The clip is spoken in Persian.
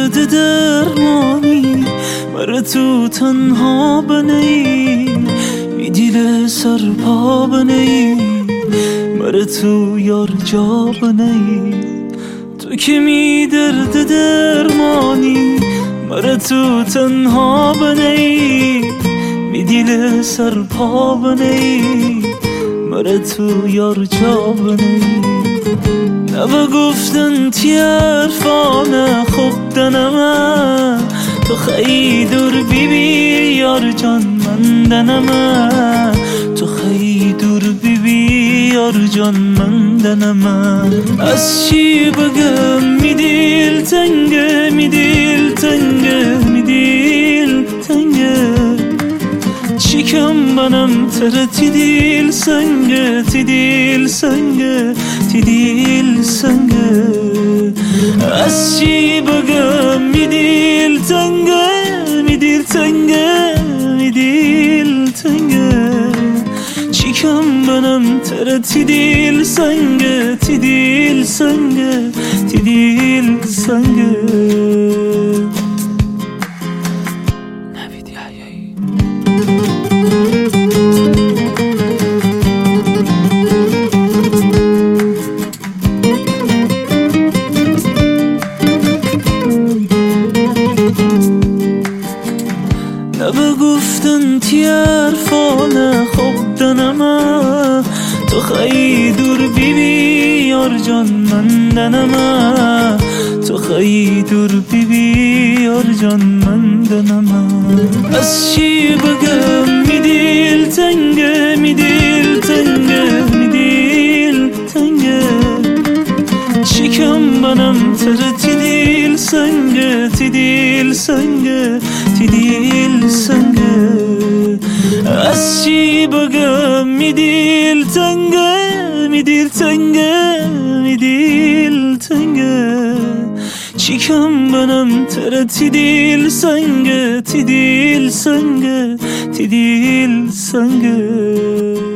درد درمانی مرا تو تنها بنی بی دل سر پا بنی مرا تو یار جا بنی تو که می درد درمانی مرا تو تنها بنی بی دل سر پا بنی مرا تو یار جا بنی نبا گفتن تی عرفانه خوب دنمه تو خیلی دور بیبی یار جان من دنمه تو خیلی دور بیبی یار جان من دنمه از چی بگم می دل تنگه می دل تنگه می دل تنگه چیکم بنم تره تی دل سنگه تی دل سنگه تی دل سنگه از چی بگم می دل تنگه می دل تنگه می دل تنگه چیکم بنم تره تی دل سنگه تی دل سنگه تی دل سنگه نوید یحیایی نبا گفتن تی عرفانه خوب دنمه تو خیلی دور بیبی یار جان من دنمه تو خیلی دور بیبی یار جان من دنمه از چی بگم می دل تنگه می دل تنگه می دل تنگه چیکم بنم تره تی دل سنگه تی دل سنگه تی دل سنگه از چی بگم می دل تنگه می دل تنگه می دل تنگه چیکم بنم تره تی دل سنگه تی دل سنگه تی دل سنگه